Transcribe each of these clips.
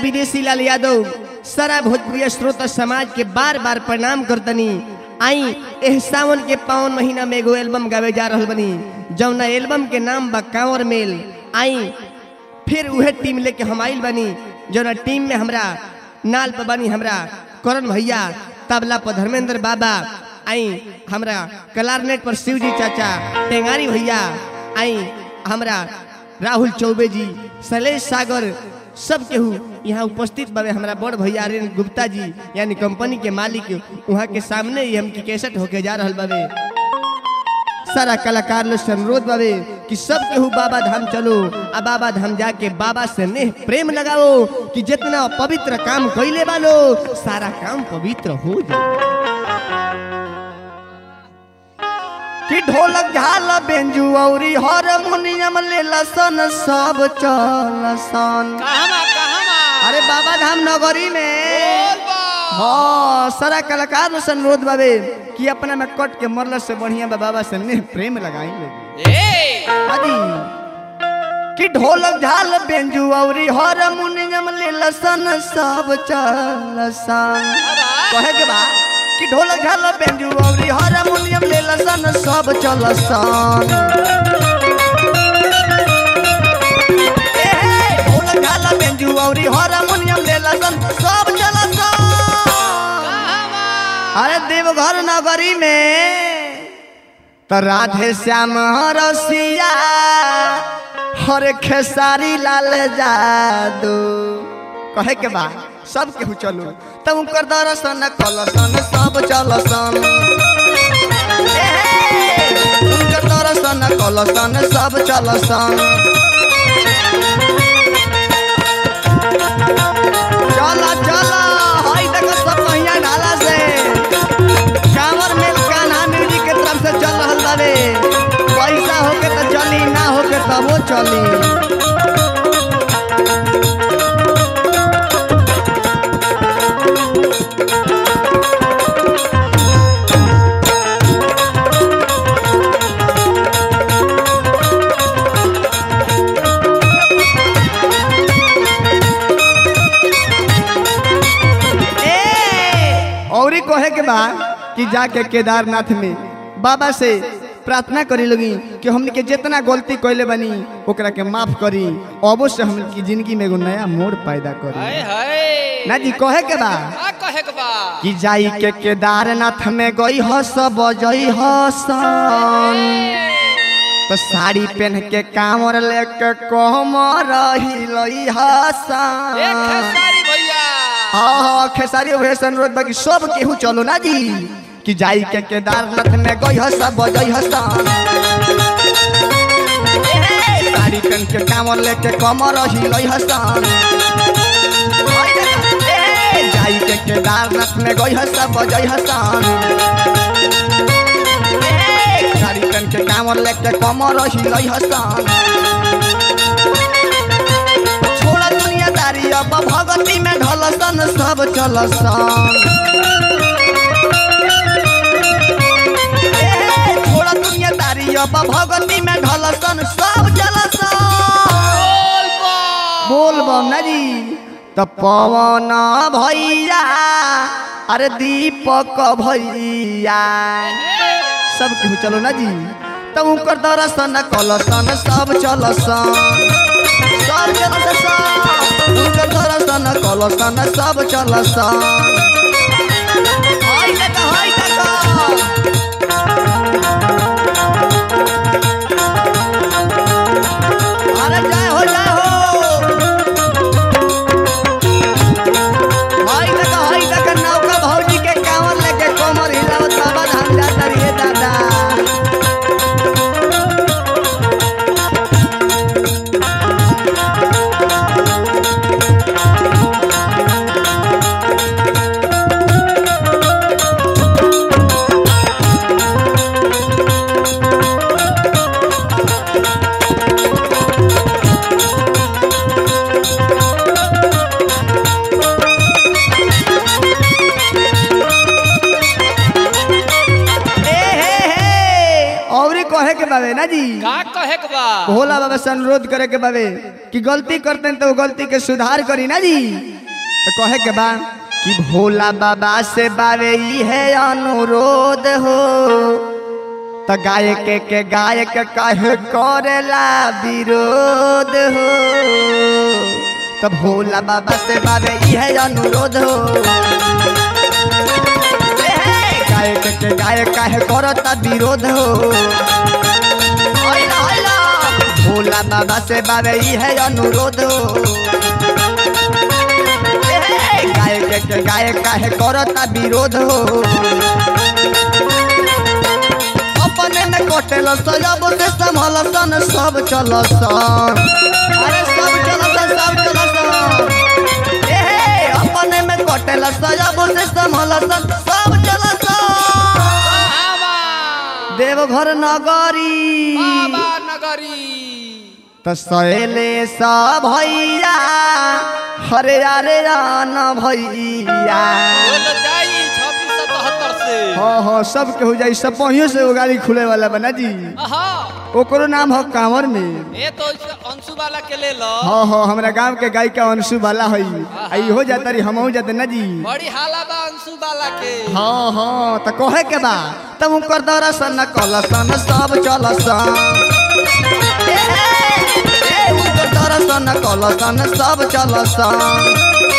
विदेशी लाल यादव सारा भोजपुरी श्रोता समाज के बार बार प्रणाम करतनी। आई एह सावन के पावन महीना में एगो एल्बम गावे जा रहल बनी जौना एल्बम के नाम बा कांवर मेल। आई फिर उहे टीम लेके हम आइल बनी जौना टीम में हमरा नाल पर बनी हमरा करण भैया, तबला पर धर्मेंद्र बाबा, आई हमरा कलारनेट पर शिवजी चाचा, टेंगारी भैया, आई हमरा राहुल चौबे जी, शैलेश सागर, सब केहू यहाँ उपस्थित बाबे। हमारा बड़ भैया आर्यन गुप्ता जी यानी कंपनी के मालिक, वहाँ के सामने ही हमकी कैसेट होके जा रहल बाबे। सारा कलाकार लोग से अनुरोध बाबे कि सब केहू बाबा धाम चलो, आ बाबा धाम जाके बाबा से नेह प्रेम लगाओ कि जितना पवित्र काम कैले बालो सारा काम पवित्र हो जाए। कि ढोलक झाल बेंजू औरी हारमोनियम ले लसन सब चलसन। अरे बाबा धाम नगरी में हाँ सारा कलाकार से अनुरोध बाबे कि अपना में कट के मरल से बढ़िया बाबा से नेह प्रेम लगाएंगे। कि ढोलक झाल बेंजू औरी हारमोनियम ले लसन सब चलसन। कहे के बा कि ढोलक झाल बेंजू औरी हारमोनियम ले लसन सब चलसन। ढोलक झाल बेंजू औरी हारमोनियम ले लसन सब चलसन। अरे देवघर नगरी में तो राधे श्याम रसिया हरे खेसारी लाल जादू। कहे के बा सब केहू चलो तब उनकर दर्शन कलसन सब चलसन। उनकर दर्शन कलसन सब चलसन। चला चला हाय देखो सब महिया नाला से कांवर मेल कान्हा म्यूजिक के तरफ से चल रहल बाबे। पैसा होके तो चली, ना होके तबो चली। कहे के बा कि जाके केदारनाथ में बाबा से प्रार्थना करी लगी कि हमने के जितना गलती कैले बनी ओकरा के माफ करी, अबो से हम की जिंदगी में एगो नया मोड़ पैदा करी। ना जी कहे के बा कि जाई के केदारनाथ में गई हस बजई हसन। तो साड़ी पहन के कांवर लेके कमर हिलई हसन। हाँ खेसारी अनुरोध बाकी सब केहू चलो ना जी कि जाई के केदारनाथ में गई हस बजई हसन। साड़ी पहन के कांवर लेके कमर हिलई हसन। जाई के केदारनाथ में गई हस बजई हसन। साड़ी पहन के कांवर लेके कमर हिलई हसन। छोड़ा दुनियादारी अब भगती में ढलसन सब चलसन। छोड़ा दुनियादारी अब भगती में ढलसन सब चलसन। बोल बम ना जी। तो पवन भैया अरे दीपक भैया सब केहू चलो ना जी तब उनकर दर्शन कलसन सब चलसन। सब चलसन उनकर दर्शन कलसन सब चलसन। हाय देखो हाय देखो अरे जय हो जय हो। हाय देखो नौका भौजी के कांवर लेके कमर हिलावत बाबा धाम जाता रे दादा। कहे के बाबे ना जी का कहे के बा भोला बाबा से अनुरोध करे के बाबे कि गलती करते हैं तो गलती के सुधार करी ना जी। तो कहे के बा कि भोला बाबा से बारे ई है अनुरोध हो तो गायक कहे करेला विरोध हो तो भोला बाबा से बारे ई है अनुरोध हो गायक कहे करता विरोध हो भोला बाबा से बारे ई है अनुरोध हो गायक काहे करता विरोध हो अपने में कटेल सब से संभल सन सब चल सन अरे सब चल सन अपने में कटेल सब से संभल सन सब चल सन देवघर नगरी तो सहेले सब भैया हरे यारे न भैया हाँ सब के हो जाए सब पहियों से वो गाड़ी खुले वाला बना जी ओकरो नाम हो कांवर में ये तो अंशु वाला के ले लो हाँ हमरा गांव के गायिका अंशु वाला है आई हो जाता री हम हो जाते ना जी बड़ी हाला बा अंशु वाला के हाँ तो कहे के बा तब उनकर दौरा सन कल सन सब चल सन दर्शन कलसन सब चल सन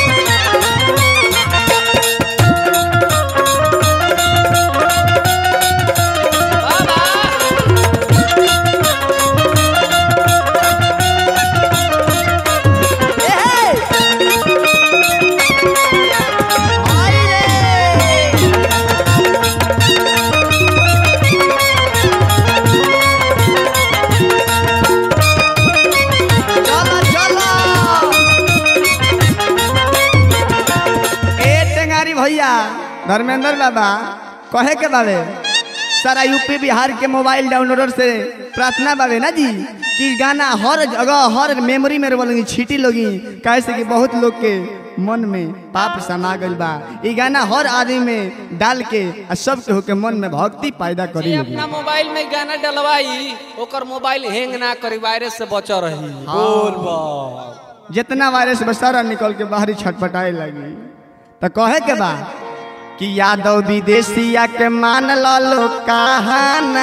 भैया धर्मेंद्र बाबा कहे के बाबे सारा यूपी बिहार के मोबाइल डाउनलोडर से प्रार्थना बाबे ना जी कि गाना हर जगह हर मेमोरी में बोलेंगे छीटी लोगी कैसे कि बहुत लोग के मन में पाप समा गइल बा ई गाना हर आदमी में डाल के आ सब के होके मन में भक्ति पैदा करी अपना मोबाइल में गाना डलवाई ओकर मोबाइल हैंग ना करी वायरस से बचा रही बोल बा जितना वायरस बसारा निकल के बाहरी छटपटाए लगी तो कहे के बा कि यादव विदेशिया के मान लो कहाना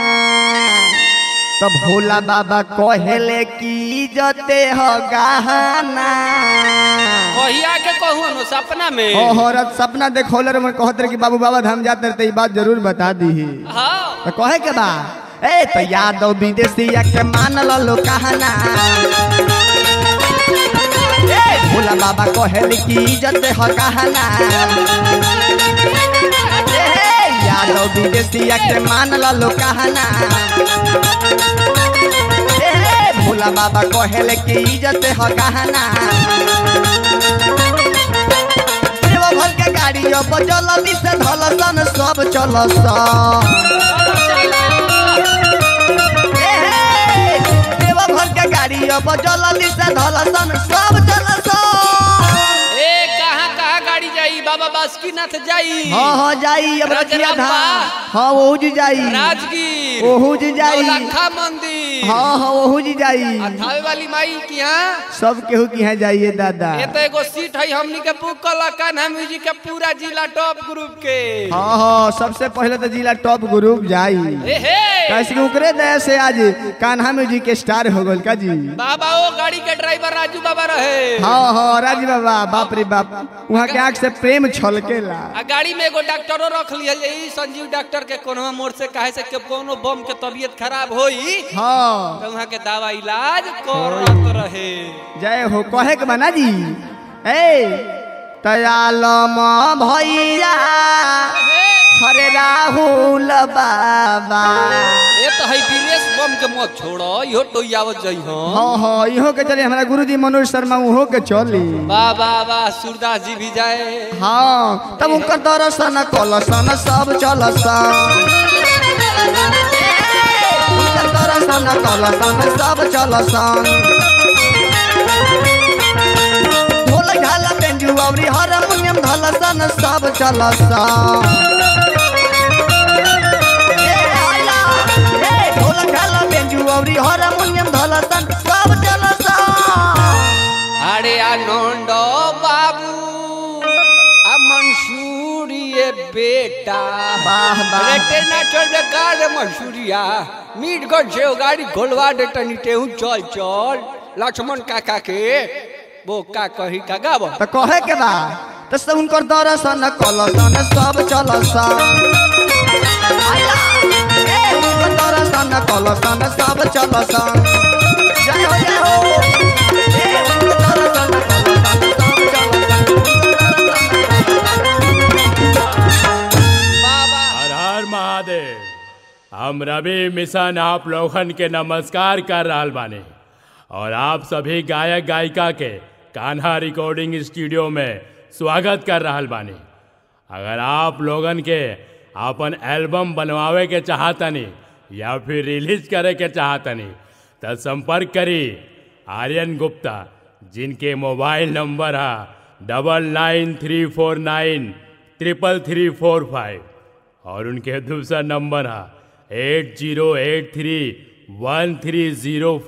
तो भोला बाबा कहेले की जते हो गहना कहिया के कहू न सपना में औरत सपना देखौले रे कहत रे कि बाबू बाबा धाम जाते रहे बात जरूर बता दी हां तो कहे के बा ए तो यादव विदेशिया के मान लो कहाना भोला बाबा कहेले की इज्जत हो कहना यादव विदेशिया के मान लो कहना भोला बाबा कहेले की इज्जत हो कहना देवघर के गाड़ी बजल से धलसन सब चलसन देवघर के गाड़ी बजल से धलसन सब चलसन बाबा बासुकीनाथ जाई हाँ जाई अब रतिया धाम हाँ ओहुज जाई राजगीर ओहुज जाई नौलखा मंदिर हाँ ओहुज जाई थावे वाली माई की यहाँ सब केहू की यहाँ जाइए दादा ये तो एगो सीट है हमनी के बुक कल कान्हा म्यूजिक के पूरा जिला टॉप ग्रुप के हाँ सबसे पहले तो जिला टॉप ग्रुप जाई कैसे उकरे दया से आज कान्हा म्यूजिक के स्टार हो गल का जी बाबा वो गाड़ी के ड्राइवर राजू बाबा रहे हाँ राजू बाबा बाप रे बाप वहाँ के आँख से प्रेम छलकेला आ गाड़ी में एगो डॉक्टरो रख लिया संजीव डॉक्टर के कोनो मोड़ से कहे से के कोनो बम के तबीयत खराब होई हाँ तो वहाँ के दवा इलाज करत रहे जय हो कहे के बना जी ए तयालम भैया हरे राहुल बाबा ये तो है विरेश बम के मत छोड़ो इहो टोयावत जई हाँ इहो के चले हमारा गुरुजी मनोज शर्मा उहो के चली वाह वाह वाह सूरदास जी भी जाए हाँ तब उनकर दर्शन कलसन सब चलसन दर्शन कलसन सब चलसन ढोल ढाल पेंजू अवरी हारमोनियम धलसन सब चलसन औरी हारमोनियम धलसन सब चलसन अरे आनंद बाबू बेटा वाह वाह रेटे ना चल बेकार रे मसूरिया मीट गो जे गाड़ी घोलवा दे तनी तेहू चल चल लक्ष्मण काका के वो का कही का गाव तो कहे के बा तो सब उनकर दर्शन कलसन सब चलसन उनकर दर्शन कलसन सब चलसन जय हो उनकर दर्शन कलसन सब चलसन बाबा हर हर महादेव। हम रवि मिशन आप लोगन के नमस्कार कर रहल बानी और आप सभी गायक गायिका के कान्हा रिकॉर्डिंग स्टूडियो में स्वागत कर रहल बानी। अगर आप लोगन के अपन एल्बम बनवावे के चाहतनी या फिर रिलीज करे के चाहतनी तो संपर्क करी आर्यन गुप्ता, जिनके मोबाइल नंबर है 9934933345 और उनके दूसरा नंबर है 80831330